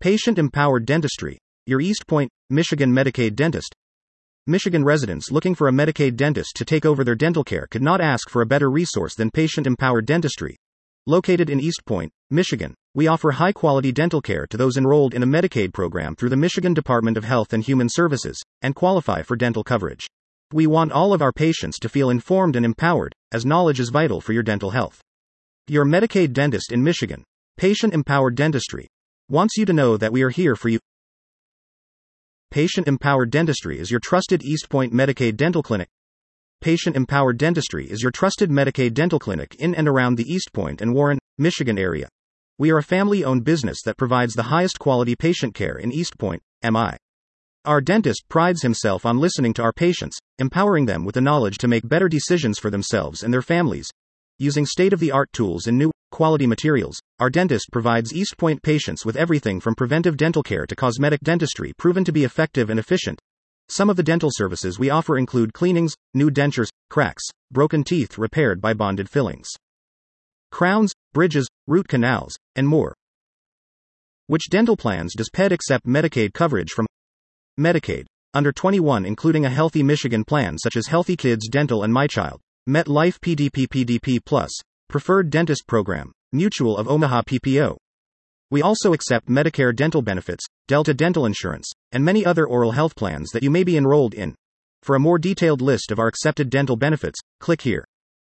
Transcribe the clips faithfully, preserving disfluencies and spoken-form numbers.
Patient-empowered dentistry. Your East Point, Michigan Medicaid dentist. Michigan residents looking for a Medicaid dentist to take over their dental care could not ask for a better resource than patient-empowered dentistry. Located in East Point, Michigan, we offer high-quality dental care to those enrolled in a Medicaid program through the Michigan Department of Health and Human Services, and qualify for dental coverage. We want all of our patients to feel informed and empowered, as knowledge is vital for your dental health. Your Medicaid dentist in Michigan, Patient-Empowered Dentistry, wants you to know that we are here for you. Patient-Empowered Dentistry is your trusted East Point Medicaid dental clinic. Patient-Empowered Dentistry is your trusted Medicaid dental clinic in and around the East Point and Warren, Michigan area. We are a family-owned business that provides the highest quality patient care in East Point, M I. Our dentist prides himself on listening to our patients, empowering them with the knowledge to make better decisions for themselves and their families. Using state-of-the-art tools and new, quality materials, our dentist provides East Point patients with everything from preventive dental care to cosmetic dentistry proven to be effective and efficient. Some of the dental services we offer include cleanings, new dentures, cracks, broken teeth repaired by bonded fillings, crowns, bridges, root canals, and more. Which dental plans does P E D accept Medicaid coverage from? Medicaid. Under twenty-one, including a Healthy Michigan plan such as Healthy Kids Dental and MyChild, MetLife P D P P D P Plus, Preferred Dentist Program, Mutual of Omaha P P O. We also accept Medicare dental benefits, Delta Dental Insurance, and many other oral health plans that you may be enrolled in. For a more detailed list of our accepted dental benefits, click here.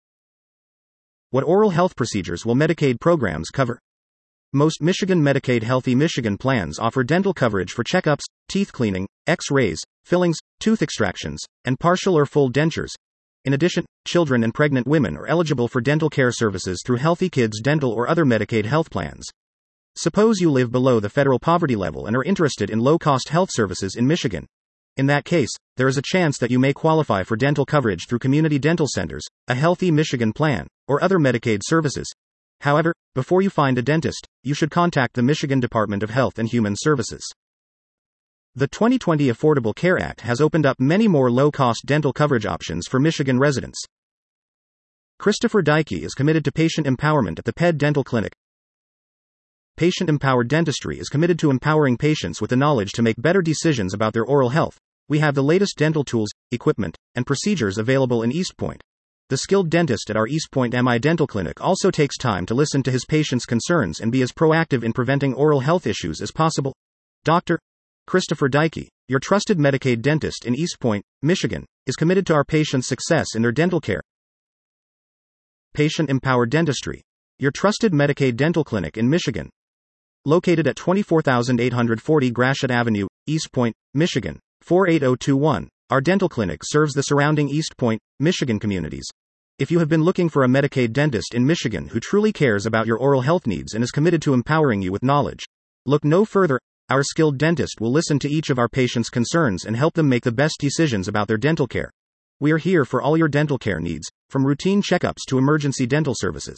What oral health procedures will Medicaid programs cover? Most Michigan Medicaid Healthy Michigan plans offer dental coverage for checkups, teeth cleaning, X-rays, fillings, tooth extractions, and partial or full dentures. In addition, children and pregnant women are eligible for dental care services through Healthy Kids Dental or other Medicaid health plans. Suppose you live below the federal poverty level and are interested in low-cost health services in Michigan. In that case, there is a chance that you may qualify for dental coverage through community dental centers, a Healthy Michigan plan, or other Medicaid services. However, before you find a dentist, you should contact the Michigan Department of Health and Human Services. The twenty twenty Affordable Care Act has opened up many more low-cost dental coverage options for Michigan residents. Christopher Dykey is committed to patient empowerment at the P E D Dental Clinic. Patient-empowered dentistry is committed to empowering patients with the knowledge to make better decisions about their oral health. We have the latest dental tools, equipment, and procedures available in East Point. The skilled dentist at our East Point M I Dental Clinic also takes time to listen to his patients' concerns and be as proactive in preventing oral health issues as possible. Doctor Christopher Dykey, your trusted Medicaid dentist in East Point, Michigan, is committed to our patients' success in their dental care. Patient-empowered dentistry. Your trusted Medicaid dental clinic in Michigan. Located at twenty-four thousand eight hundred forty Gratiot Avenue, East Point, Michigan, four eight zero two one, our dental clinic serves the surrounding East Point, Michigan communities. If you have been looking for a Medicaid dentist in Michigan who truly cares about your oral health needs and is committed to empowering you with knowledge, look no further. Our skilled dentist will listen to each of our patients' concerns and help them make the best decisions about their dental care. We are here for all your dental care needs, from routine checkups to emergency dental services.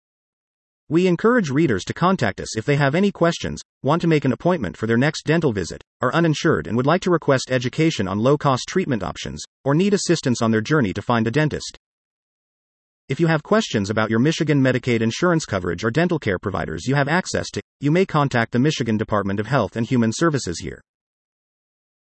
We encourage readers to contact us if they have any questions, want to make an appointment for their next dental visit, are uninsured and would like to request education on low-cost treatment options, or need assistance on their journey to find a dentist. If you have questions about your Michigan Medicaid insurance coverage or dental care providers you have access to, you may contact the Michigan Department of Health and Human Services here.